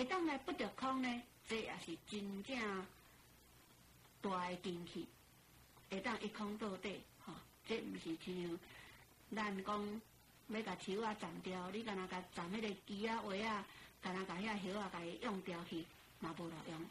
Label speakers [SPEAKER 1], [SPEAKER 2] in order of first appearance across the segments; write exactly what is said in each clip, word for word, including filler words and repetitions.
[SPEAKER 1] 会当来不着空呢，这也是真正大的根气，会当一空到底，吼、哦，这毋是像咱讲要甲树啊斩掉，你干那甲斩迄个枝啊、叶啊，干那甲遐叶啊，甲伊用掉去，嘛无路用。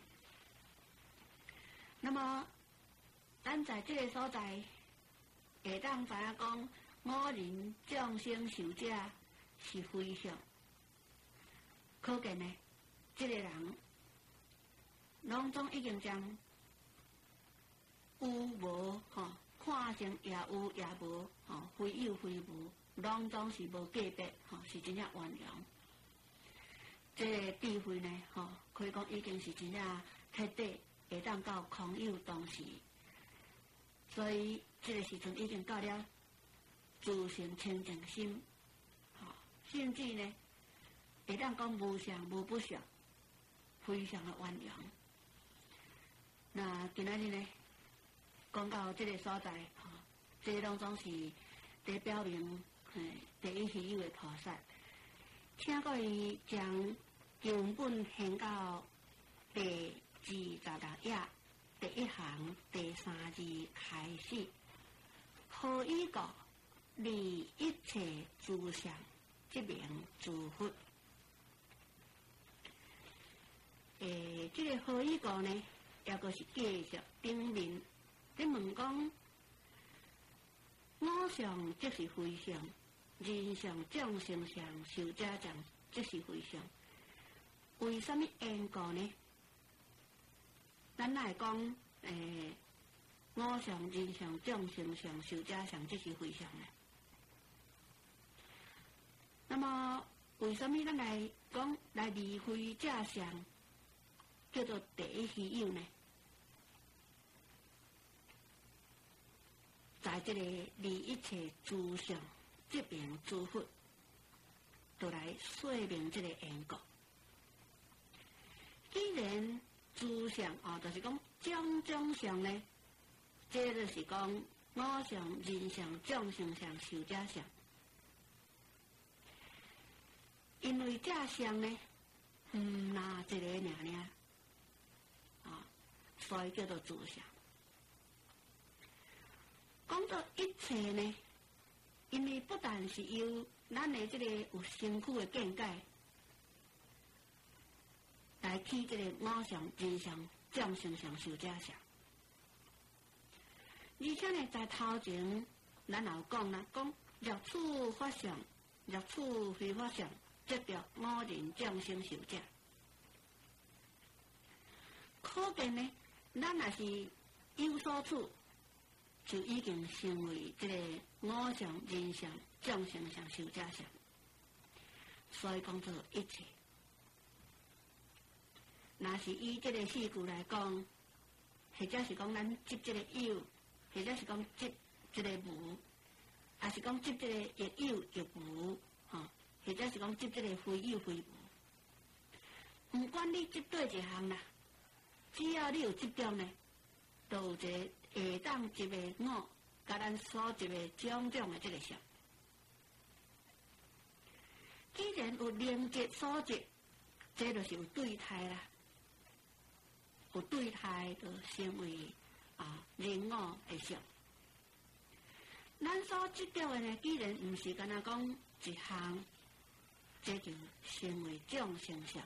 [SPEAKER 1] 那么，咱在这个所在，会当知影讲，五仁众生受者是非常，可见呢，这个人，拢总已经将有无吼，看成也有也无，吼，非有非无，拢总是无界别，吼，是真正圆融。这个智慧呢，吼，可以讲已经是真正彻底。会当到空有当时，所以这个时阵已经到了自性清净心，吼、哦，甚至呢会当讲无相无不相，非常的圆融。那今仔日呢，讲到这个所在，吼、哦，这个当中是在表明，嘿，第一稀有的菩萨，请各位将经本献到第二十六页第一行第三字开始，何以故？离一切诸相，即名诸佛。诶，这个何以故呢？也个是继续顶面，你问讲我相即是非相，人相、众生相、寿者相即是非相。为什么缘故呢？咱来讲，诶，我相、人相、众生相、寿者相，这是非相呢。那么，为什么咱来讲来离非这相，叫做第一稀有呢？在这个离一切诸相，这边诸佛，都来说明这个缘故。既然诸相哦，就是讲种种相呢，这就是讲我相、人相、众生相、寿者相。因为这相呢，嗯，那一个尔尔，啊、哦，所以叫做诸相。讲到一切呢，因为不但是由咱的这个有身躯的见解。来起这个我相、人相、众生相、寿者相，而且呢，在头前咱有讲啦，讲若处法相、若处非法相，即着我人众生寿者。可见呢，咱若是有所处，就已经成为这个我相、人相、众生相、寿者相。所以讲做一切。若是以这个四句来讲，或者是讲咱接这个有，或者是讲接这个无，还是讲接这个亦有亦无，吼、哦，或者是讲接这个非有非无。不管你接对一项啦，只要你有执着呢，都有一个会当接的我，甲咱所接的种种的这个相。既然有连接所接，这就是有对态啦。有对态就成为啊人我的相。咱所执着的呢，既然唔是干那讲一项，这就成为众生相。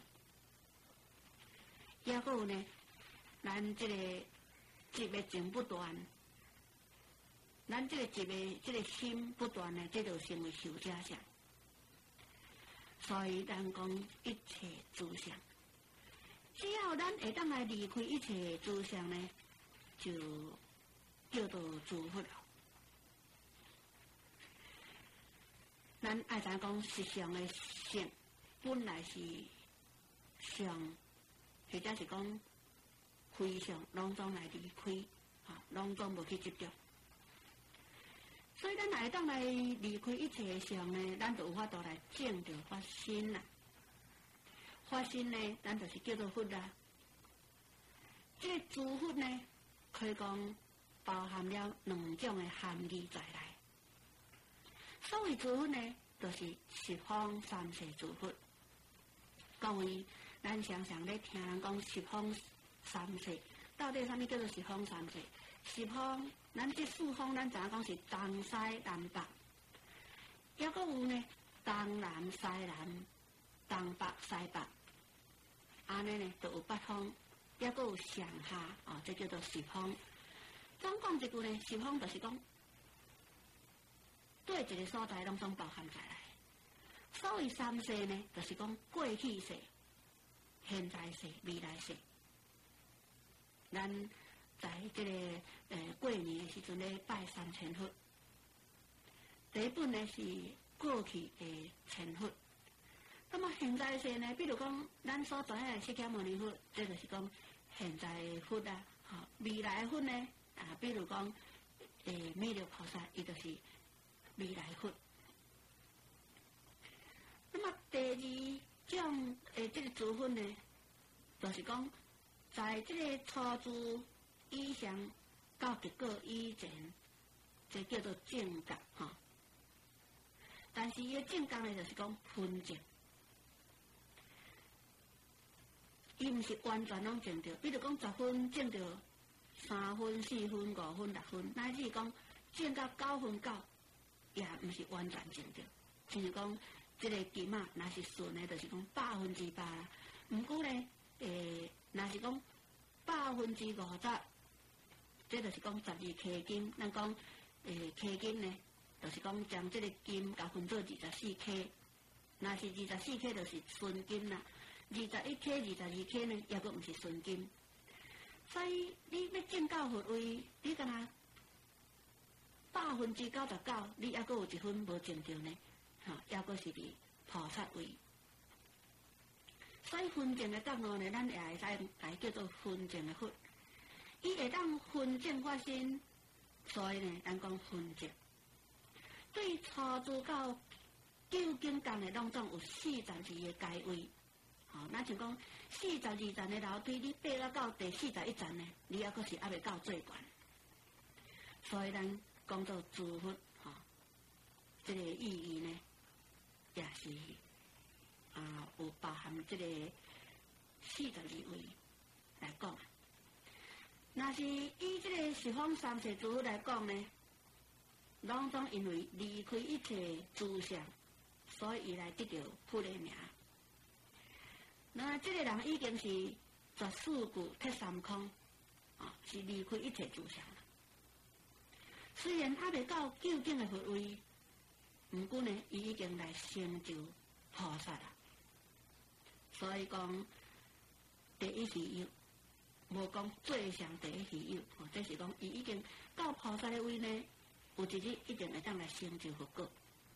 [SPEAKER 1] 也个呢，咱这个执的情不断，咱这个执的这个心不断呢，这就成为寿者相。所以咱讲一切诸相。只要咱会当来离开一切诸相呢，就叫做诸佛了。咱爱怎讲实相的性，本来是相，或者是讲非相，拢总来离开，啊，拢总无去执着。所以咱会当来离开一切相呢，咱就有法度来证着发心啦。发心呢，咱就是叫做佛啦。这个诸佛呢，可以讲包含了两种的含义在内。所谓诸佛呢，就是十方三世诸佛。各位， 咱常常咧听人讲十方三世，到底啥物叫做十方三世？十方，咱这四方咱知影讲是东西南北，抑阁有呢东南西南、东北西北，安尼呢就有八方，抑阁有上下，哦，这叫做十方。总讲一句呢，十方就是讲对一个所在拢总包含在来。所谓三世呢，就是讲过去世、现在世、未来世。咱在这个呃过年的时阵咧拜三千佛，第一本呢是过去的千佛。那么现在世呢，比如讲咱所知的释迦牟尼佛，这就是讲现在的佛啊。吼、哦，未来的佛呢，啊，比如讲诶弥勒菩萨，伊就是未来佛。那么第二种诶，这个诸佛呢，就是讲在这个初住以上到结果以前，这叫做正觉哈。但是伊个正觉呢，就是讲分证，伊毋是完全拢证着。比如讲十分证着三分、四分、五分、六分，乃至讲证到九分九，也毋是完全证着。就是讲，这个金啊，若是顺的，就是讲百分之百啦。毋过呢，诶，若是讲百分之五十，这就是讲十二克金。咱讲诶，克金呢，就是讲将这个金甲分做二十四克。若是二十四克，就是纯金啦。二十一克、二十二克呢，也阁毋是纯金。所以你要证到佛位，你敢若百分之九十九，你还阁有一分无证着呢？吼，也阁是伫菩萨位。所以分证的觉悟呢，咱也会使来叫做分证的佛。伊会当分证发生，所以呢，咱讲分证。对初住到究竟间的拢总有四十二个阶位。吼、哦，咱像讲四十二层的楼梯，你爬到到第四十一层呢，你还阁是还未到最悬。所以咱讲做诸佛，吼、哦，这个意义呢，也是啊有包含这个四十二位来讲。若是以这个十方三世诸佛来讲呢，拢总因为离开一切诸相，所以伊来得到佛的名。那这个人已经是十四句铁三空，啊，是离开一切诸相了。虽然还未到究竟的佛位，毋过呢，伊已经来成就菩萨啦。所以讲，第一喜有，无讲最上第一喜有，哦，这是讲伊已经到菩萨的位呢，有一日一定会当来成就佛果。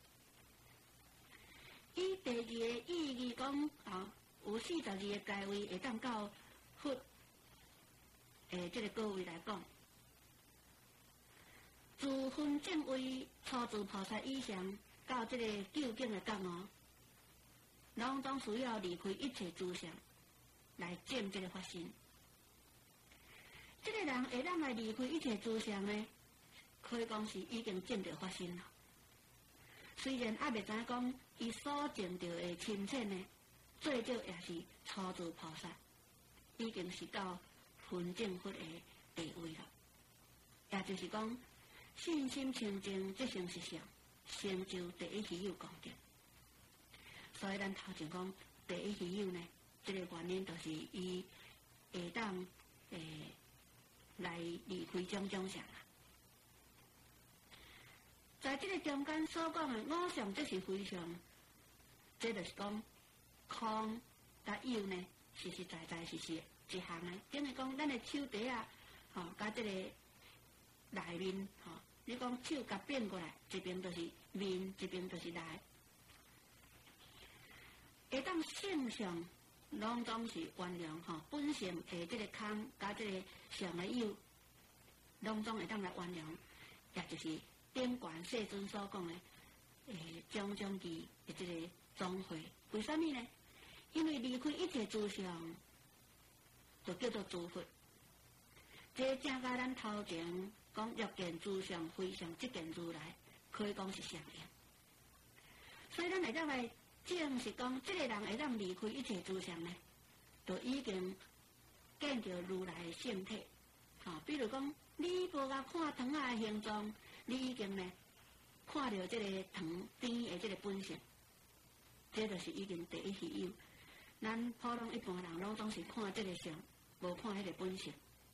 [SPEAKER 1] 以第二个意义讲，啊。有四十二个阶位会当到佛诶，这个各位来讲，自分正位初住菩萨以上到这个究竟的觉悟，拢总需要离开一切诸相来证这个发生。这个人会当来离开一切诸相呢，可以讲是已经证着发生了。虽然还未知影讲伊所证着的深浅呢。最少也是初住菩萨，已经是到分正佛的地位了。也就是讲，信心清净，即成实相，成就第一喜有功德。所以咱头前讲第一喜有呢，这个原因就是伊会当诶、呃、来离开种种相啦。在这个中间所讲的五相，这是非常，这就是讲。空甲有呢，实实在在是是一项呢。等于讲，咱的手底啊，吼、哦，甲这个内面，吼、哦，你讲手甲变过来，一边就是面，一边就是内。会当性上，拢总是原谅吼、哦，本性诶，这个空甲这个上的有，拢总会当来原谅，也就是顶观世尊所讲的诶，种种义的这个总会。为什么呢？因为离开一切诸相，就叫做诸佛。这正甲咱头前讲欲见诸相非常即见如来，可以讲是相应。所以咱会当来证实讲，这个人会当离开一切诸相呢， 就已经见到如来的性体。吼、哦，比如讲，你无甲看糖仔的形状，你已经呢看到这个糖甜的这个本性，这就是已经第一稀有。咱普通一般人拢总是看这个相，无看迄个本性。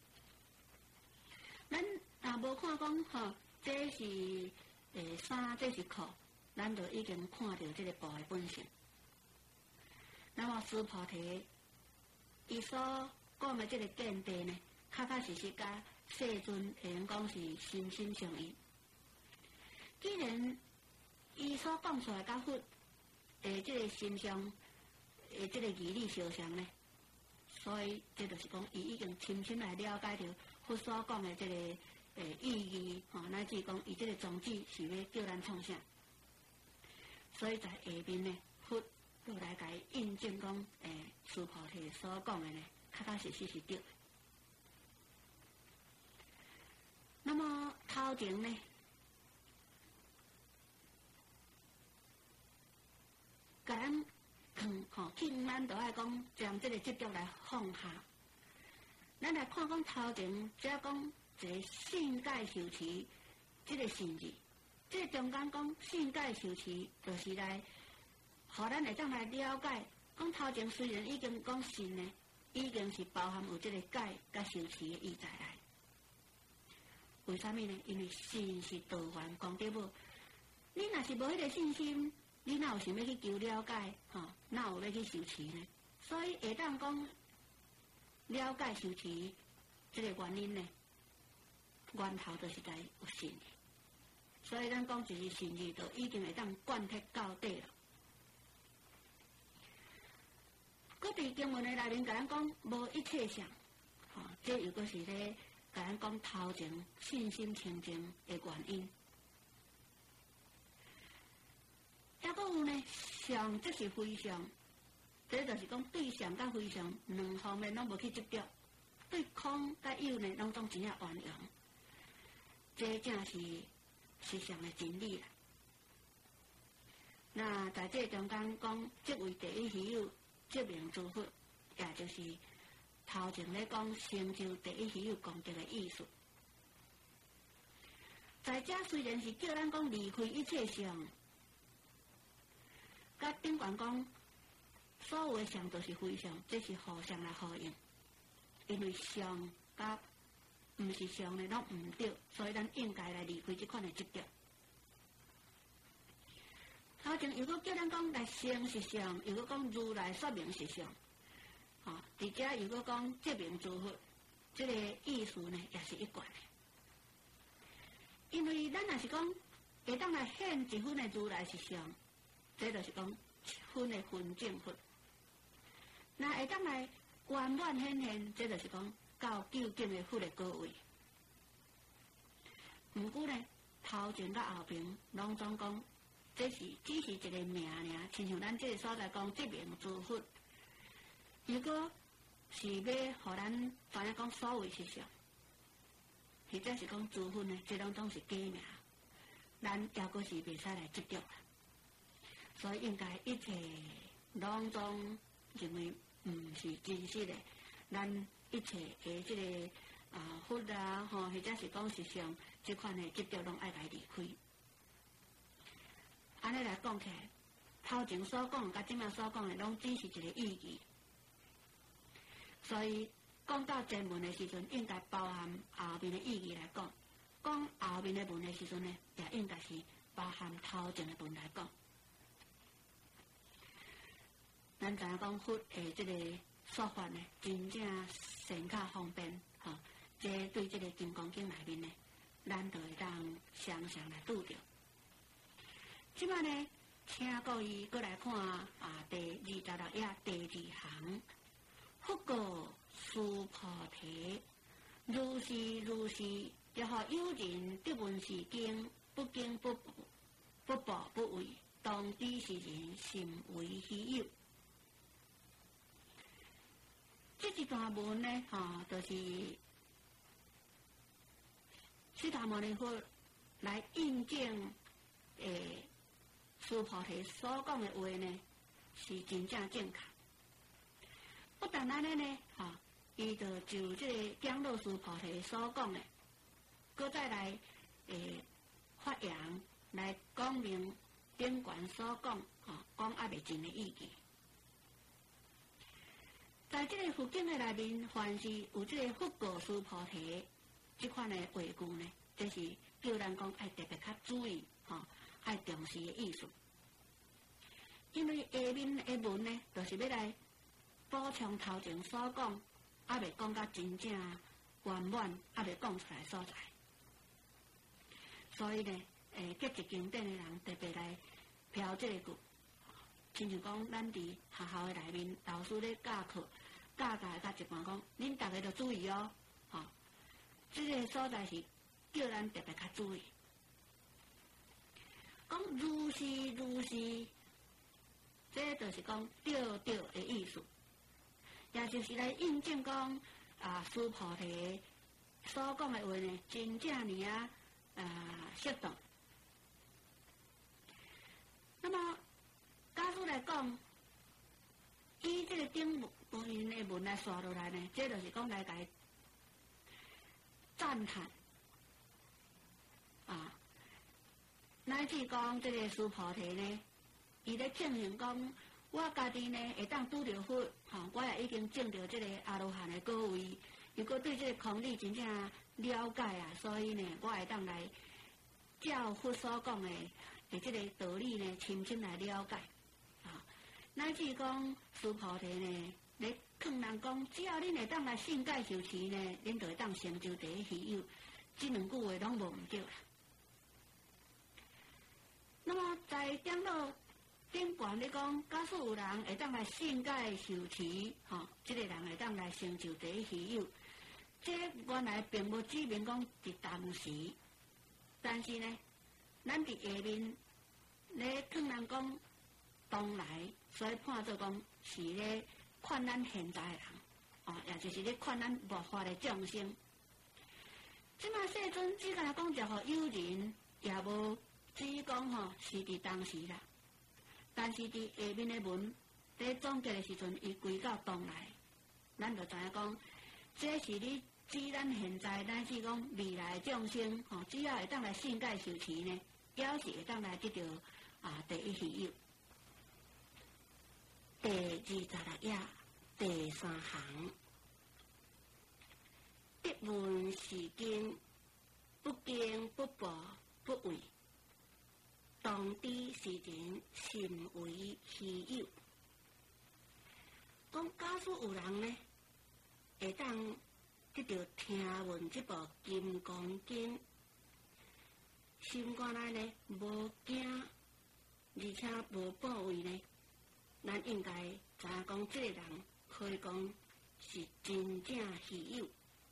[SPEAKER 1] 咱若无看讲吼，这是诶衫，这是裤，咱就已经看到这个布的本性。那么须菩提，伊所讲的这个见地呢，确确实实甲世尊会用讲是心心相印。既然伊所讲出来甲佛诶这个心相诶这个义理相像呢，所以这就是讲伊已经深深来了解到佛所讲的这个诶意义，吼、哦，乃至讲伊这个宗旨是要叫咱创啥，所以在下面呢，佛就来甲伊印证讲，诶，须菩提所讲的呢，确确实实是对的。那么头前呢，甲咱放吼，请咱就爱讲将这个执着来放下。咱来看讲头前，只讲一个信解受持，这个信字，这个中间讲信解受持，就是来，互咱会当来了解。讲头前虽然已经讲信呢，已经是包含有这个解甲受持的意在内。为什么呢？因为信是道源，讲对无？你若是无迄个信心，你哪有想要去求了解？吼、哦，哪有要去受持呢？所以会当讲了解受持这个原因呢，源头就是该有信的。所以咱讲就是信字，就已经会当贯彻到底了。搁伫经文的内面，甲咱讲无一切相，吼、哦，这又搁是咧。甲咱讲头前信心清净的原因，还佫有呢，相即是非相，这就是讲对相甲非相两方面拢无去执着，对空甲有呢拢总真正圆融，这正是实相的真理啦。那在这中间讲，即位第一稀有即名诸佛，也就是头前咧讲成就第一稀有功德的意思，在这虽然是叫咱讲离开一切相，甲顶悬讲所有的相都是非相，这是互相来呼应，因为相甲毋是相呢，拢毋对，所以咱应该来离开这款的执着。头前又搁叫咱讲来成实相，又搁讲如来说明实相。吼、哦，伫遮又搁讲即名诸佛，即、这个意思呢也是一贯的。因为咱若是讲会当来显一分的如来实相，这就是讲一分的分正佛；那会当来圆满显现，这就是讲到究竟的佛的果位。毋过呢，头前甲后边拢总讲，这是只是一个名尔，亲像咱这个所在讲即名诸佛。如果是要互咱反正讲所谓实相，或者是讲诸佛呢，这种总是假名，咱也阁是袂使来执着啦。所以应该一切拢总认为毋是真实的，咱一切的这个啊佛啊吼，或者是讲实相这款的执着，拢爱来离开。安尼来讲起来，头前所讲甲即摆所讲的，拢只是一个意义。所以讲到前文的时阵，应该包含后面的意义来讲；讲后面的文的时阵呢，也应该是包含头前的文来讲。咱知影讲佛的这个说法呢，真正显较方便，吼、哦。这对这个金刚经内面呢，咱就会当常常来拄着。即摆呢，请各位过来看啊，第二十六页第二行。佛告须菩提：如是如是，若何有人得闻是经，不惊不怖，不怖不畏，当知是人甚为稀有。这一段文呢，吼、哦，就是释迦牟尼佛来印证，诶，须菩提所讲的话呢，是真正正确。 不但安尼呢，吼，伊就就即个蒋老师菩提所讲的，搁再来诶发扬来讲明顶悬所讲，吼，讲也袂尽的意见。在即个佛经的内面，凡是有即个佛告师菩提即款的话句呢，就是叫咱讲爱特别较注意，吼，爱重视的意思。因为下面的文呢，就是要来补充头前所讲，还未讲到真正圆满，还未讲出来所在。所以呢，诶，结集经典的人特别来标这个句，亲像讲咱伫学校的内面，老师咧教课，教教甲一半讲，恁大家要注意哦，吼、哦，这个所在是叫咱特别较注意。讲如是如是。这就是讲对对的意思，也就是来印证讲啊，师菩提所讲的话呢，真正尔啊啊适当。那么假使来讲，以这个顶文的文来刷落来呢，这就是讲来解赞叹啊，乃至讲这个师菩提呢。伊咧庆幸讲，我家己呢会当拄着佛，吼，我也已经证着即个阿罗汉的果位。如果对这个空理真正了解啊，所以呢，我会当来照佛所讲的的即个道理呢，深深来了解。啊，乃至讲师菩提呢，咧劝人讲，只要恁会当来信解受持呢，恁就会当成就第一喜有。这两句话拢无毋对啦。那么在讲到顶悬咧讲，假使有人会当来信解受持，吼，即、这个人会当来成就第一喜有。这原来并无指明讲伫当时，但是呢，咱伫下面咧劝人讲当来，所以判做讲是咧劝咱现在的人，哦，也就是咧劝咱末法的众生。即马世尊只敢讲就互有人，也无只讲吼是伫当时啦。但是伫下面的文在总结的时阵，伊归到当来，咱就知影讲，这是你指咱现在乃至讲未来的众生，吼，只要会当来信解受持呢，表示会当来得到啊第一喜有。第二十六页第三行，得闻是经，不惊不怖不畏。当知时前甚为稀有。讲假使有人呢，会当得到听闻这部《金刚经》，心肝内呢无惊，而且无怖畏呢，咱应该知影讲，这个人可以讲是真正稀有。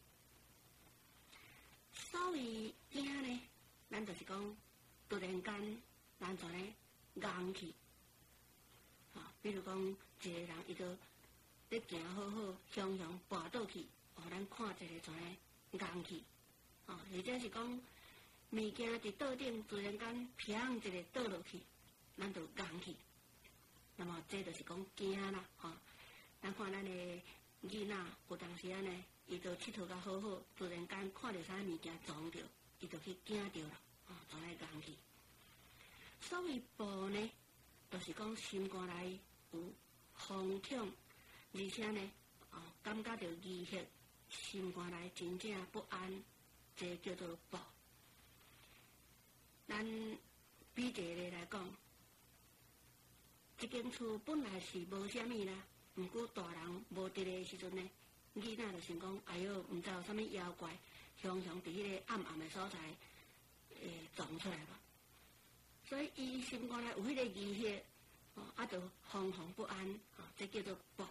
[SPEAKER 1] 所谓惊呢，咱就是讲突然间。咱就咧硬去，啊，比如讲一个人伊就咧行好好，向向跋倒去，哦，咱看一个就咧硬去，啊，或者是讲物件伫桌顶突然间砰一个倒落去，咱就硬去。那么这就是讲惊啦，吼、啊。咱看咱的囡仔有当时啊呢，伊就佚佗甲好好，突然间看到啥物件撞着，伊就去惊着啦，啊，就咧硬去。所谓怖呢，就是讲心肝内有惶恐，而且呢，哦，感觉到威胁，心肝内真正不安，这叫做怖。咱比一个来讲，一间厝本来是无啥物啦，毋过大人无伫个时阵呢，囡仔就想讲，哎哟，毋知有啥物妖怪，常常伫迄个暗暗的所在，诶，撞出来吧。所以，伊心肝内有迄个威胁，哦，啊，就惶惶不安，哦，这叫做怖。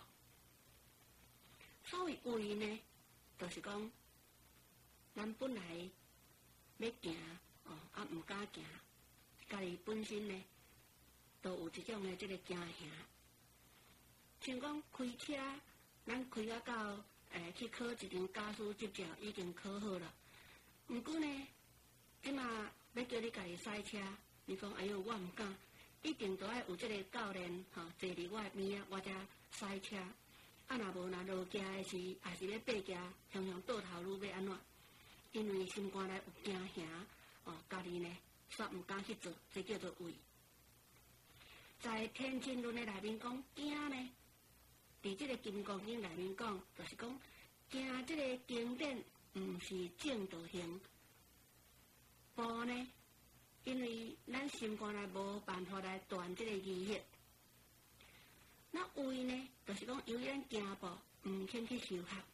[SPEAKER 1] 所谓畏呢，就是讲，咱本来要行，哦，啊，毋敢行，家己本身呢，都有一种的这个惊吓。像讲开车，咱开啊到，诶，去考一张驾驶执照，已经考好了。毋过呢，即马要叫你家己驶车。你讲，哎哟，我毋敢，一定都要有这个教练，吼、哦，坐伫我边啊，我才驶车。 啊，若无若落行的时，也是要爬行，向向倒头路要安怎？因为心肝内有惊吓，哦，家己呢煞毋敢去做，这叫做畏。在天津论的内面讲，惊呢，伫这个金刚经内面讲，就是讲惊这个经典毋是正道行。怖呢，因为咱心肝内无办法来断这个疑惑。那畏呢，就是讲由于咱惊怖，毋肯去修学。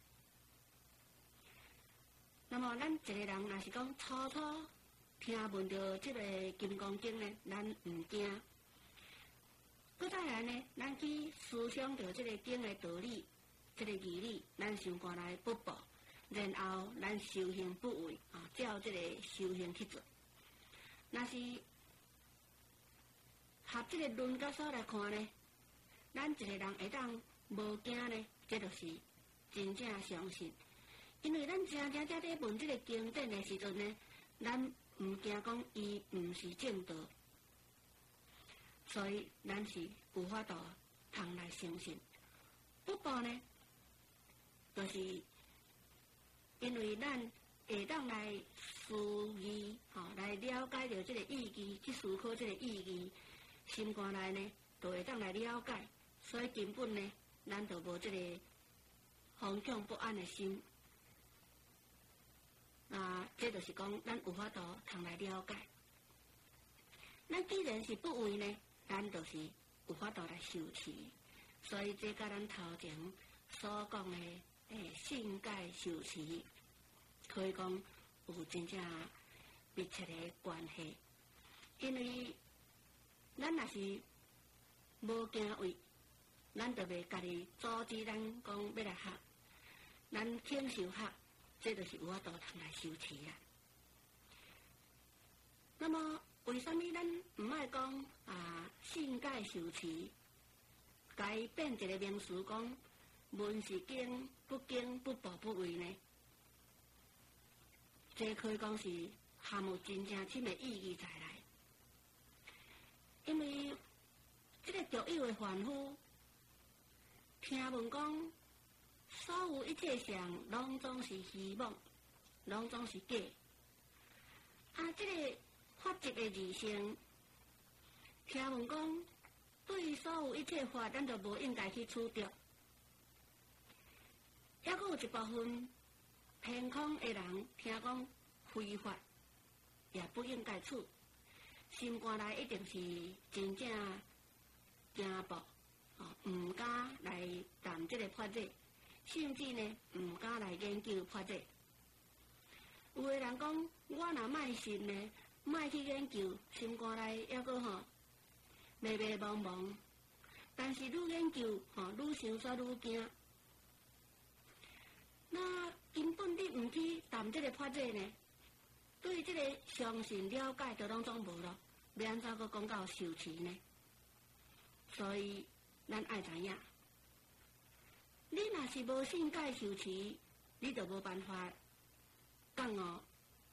[SPEAKER 1] 那么咱一个人若是讲初初听闻到这个《金刚经》呢，咱毋惊。搁再来呢，咱去思想到这个经的道理，这个义理，咱心肝内不保，然后咱修行不畏啊，照这个修行去做。若是合这个论教所来看呢，咱一个人会当无惊呢，这就是真正相信。因为咱真正在咧问这个经典的时阵呢，咱毋惊讲伊毋是正道，所以咱是有法度通来相信。不过呢，就是因为咱会当来思议，吼、哦，来了解到这个意义，去思考这个意义，心肝内呢，就会当来了解，所以根本呢，咱就无这个惶恐不安的心。啊，这就是讲，咱有法度通来了解。咱既然是不畏呢，咱就是有法度来修持。所以这甲咱头前所讲的诶信解修持，可以讲有真正密切的关系。因为咱若是无惊畏，咱就袂家己阻止咱讲要来学，咱肯修学。这就是有法度通来修持啊。那么，为什么咱唔爱讲啊信解修持，改变一个名词讲闻是经，不经不步不畏呢？这可以讲是含有真正深的意义在来。因为这个独有的凡夫，听闻讲。所有一切相，拢总是虚妄，拢总是假。啊，这个法则的二性，听闻讲，对所有一切法，咱就无应该去取着。还佫有一部分偏空的人，听讲非法，也不应该取。心肝内一定是真正惊怖，哦，毋敢来谈这个法则。甚至呢，毋敢来研究法则。有个人讲，我若卖信呢，卖去研究，心肝内还佫吼迷迷茫茫。但是愈研究，吼愈想煞愈惊。那根本你毋去谈这个法则呢，对这个相信了解就拢总无咯，要安怎佫讲到修持呢？所以咱爱知影。你若是无信解修持，你就无办法讲哦。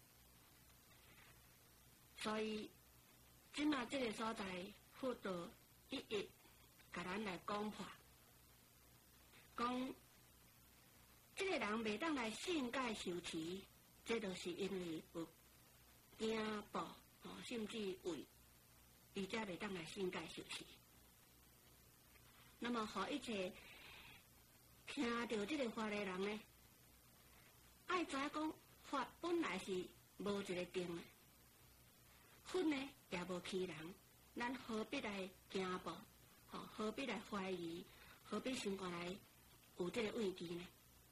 [SPEAKER 1] 所以，即马这个所在，佛道一一甲咱来讲破，讲这个人袂当来信解修持，这就是因为有惊怖哦，甚至畏，伊才袂当来信解修持。那么，互一切。听到这个法的人呢，爱知讲法本来是无一个定的，佛呢也无欺人，咱何必来惊怖？吼、哦，何必来怀疑？何必心肝内有这个畏惧呢？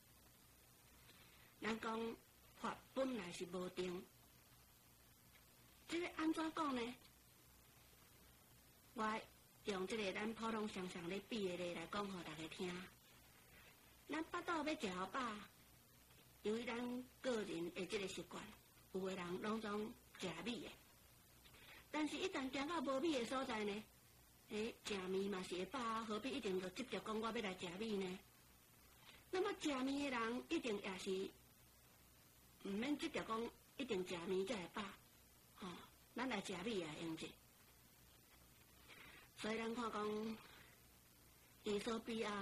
[SPEAKER 1] 咱讲法本来是无定，这个安怎讲呢？我用这个咱普通常常咧比的例来讲，互大家听。咱巴肚要食好饱，由于咱个人的这个习惯，有个人拢总食米的，但是一旦行到无米的所在呢，诶，食米嘛是会饱，何必一定就直接讲我要来食米呢？那么食米的人一定也是毋免直接讲一定食米才会饱，吼、哦，咱来食米也用者。所以咱看讲，伊索比亚。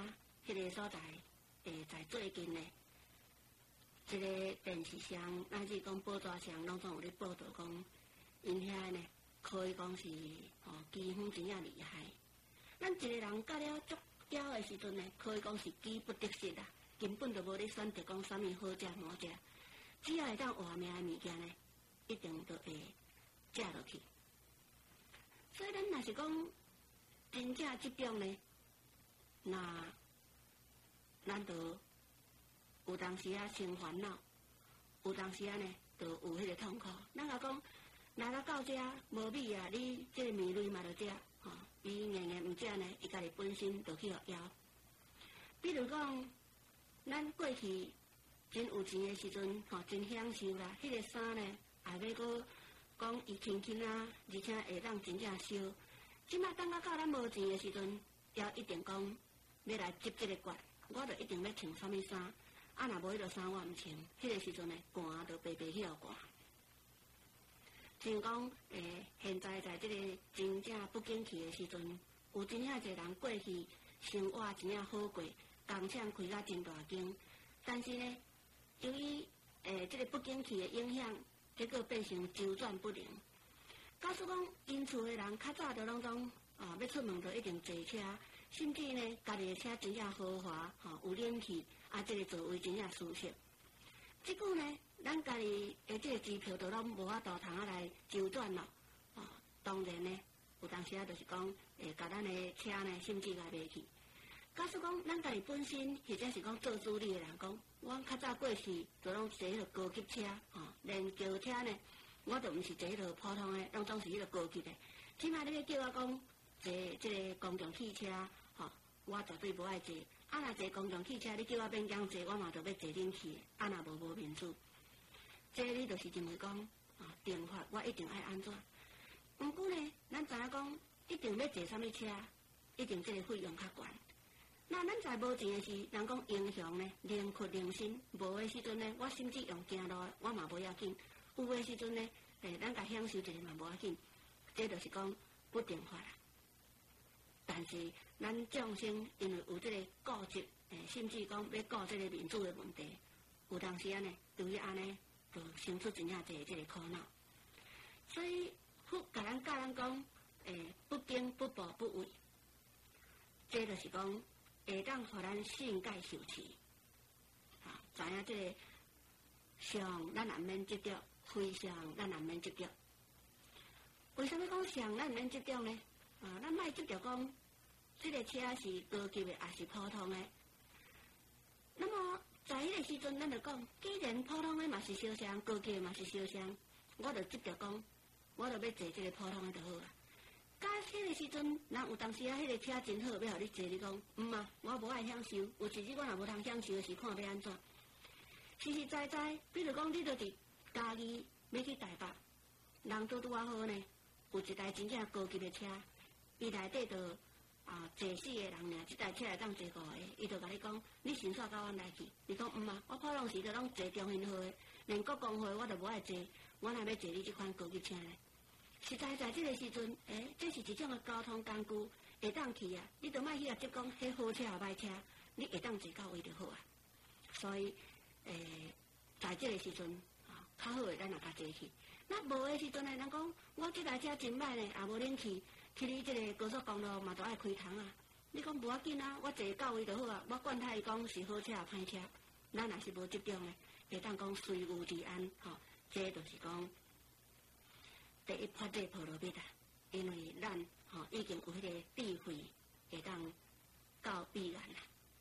[SPEAKER 1] 迄个所在，诶，在最近呢，一个电视上，乃至讲报纸上，拢总有咧报道讲，因遐呢，可以讲是吼机锋真正厉害。咱一个人教了足了的时阵呢，可以讲是饥不择食啦，根本就无咧选择讲啥物好食无食，只要会当活命的物件呢，一定都会食落去。所以咱若是讲真正即种呢，那咱就有当时啊生烦恼，有当时啊呢就有迄个痛苦。咱甲讲，来到到遮无米啊，你即个面类嘛就食，吼、哦，伊硬硬毋食呢，伊家己本身就去互枵。比如讲，咱过去真有钱的时阵，吼、哦，真享受啦，迄、那个衫呢，也要搁讲伊轻轻啊，而且会当真正烧。即摆等到到咱无钱的时阵，要一定讲要来接即个决，我就一定要穿啥物衫，啊若无迄个衫我毋穿，迄、那个时阵呢，寒就白白去互寒。像讲诶，现在在即个真正不景气的时阵，有真正侪人过去生活真正好过，工厂开甲真大间，但是呢，由于诶即个不景气的影响，结果变成周转不灵。假使讲因厝的人较早就拢总啊，要出门就一定坐车，甚至呢，家己的车真正豪华，吼、哦、有冷气，啊，即、这个座位真正舒适。即久呢，咱家己的即个机票都拢无法度通啊来周转咯，哦，当然呢，有当时啊，就是讲，诶，甲咱的车呢，甚至来卖去。假使讲咱家己本身，或者是讲做主理的人讲，我较早过去就拢坐迄个高级车，吼、哦，连轿车呢。我就毋是坐迄落普通的，拢总是迄落高级的。起码你要叫我讲坐即个公共汽车，吼、哦，我绝对无爱坐。啊，若坐公共汽车，你叫我变讲坐，我嘛就要坐恁去的。啊，若无无面子。这你就是认为讲，啊，定法我一定爱安怎？毋过呢，咱知影讲，一定要坐啥物车，一定即个费用较悬。那咱在无钱的时，人讲英雄呢，宁缺宁辛；无的时阵呢，我甚至用行路，我嘛无要紧。有的时阵呢，诶，咱甲享受一下嘛无要紧，这就是讲不定法啦。但是咱众生因为有这个固执，诶，甚至讲要顾这个民主的问题，有当时啊呢，由于安尼，就生出真正侪这个苦恼。所以佛甲咱教咱讲，诶，不惊不怖不畏，这就是讲会当互咱性界受持，啊，知影这个上咱难免执着。非常咱难免执着，为什么讲上咱免执着呢？啊，咱莫执着讲，这个车是高级的还是普通的？那么在迄个时阵，咱就讲，既然普通的嘛是烧香，高级的嘛是烧香，我就执着讲，我就要坐这个普通的就好啦。假迄个时阵，人有当时啊，迄个车真好，要互你坐，你讲，毋啊，我无爱享受，有时阵我若无通享受的是，看要安怎？实实在在，比如讲，你就伫家己要去台北，人拄拄啊好呢，有一台真正高级的车，伊内底就啊坐四个人尔，即台车会当坐五个，伊就甲你讲，你先煞甲阮来去。你讲毋啊，我普通时就拢坐中型号的，连国光号我都无爱坐，我哪要坐你即款高级车呢？实在在即个时阵，诶、欸，这是一种的交通工具，会当去啊，你就莫去啊接讲，迄好车啊歹车，你会当坐到位就好啊。所以，诶、欸，在即个时阵。较好诶，咱也甲坐去。那无诶时阵呢，人讲我即台车真歹呢，也无冷气，去你即个高速公路嘛，都爱开窗啊。你讲无要紧啊，我坐到位就好啊。我管他伊讲是好车也歹车，咱若是无执着呢，会当讲随遇而安，吼、哦。这就是讲第一发这婆罗蜜啊，因为咱吼、哦、已经有迄个智慧，会当到彼岸啦。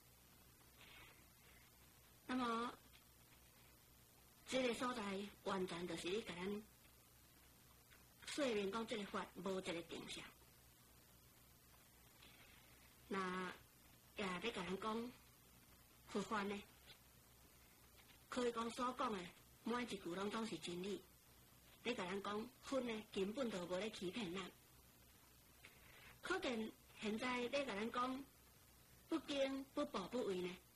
[SPEAKER 1] 那么。这个所在完全就是你甲咱说明讲，这个法无一个定向。那也咧甲咱讲，佛法呢，可以讲所讲的每一句拢总是真理。咧甲咱讲，佛呢根本就无咧欺骗咱。可见现在咧甲咱讲，不惊不怖不畏呢，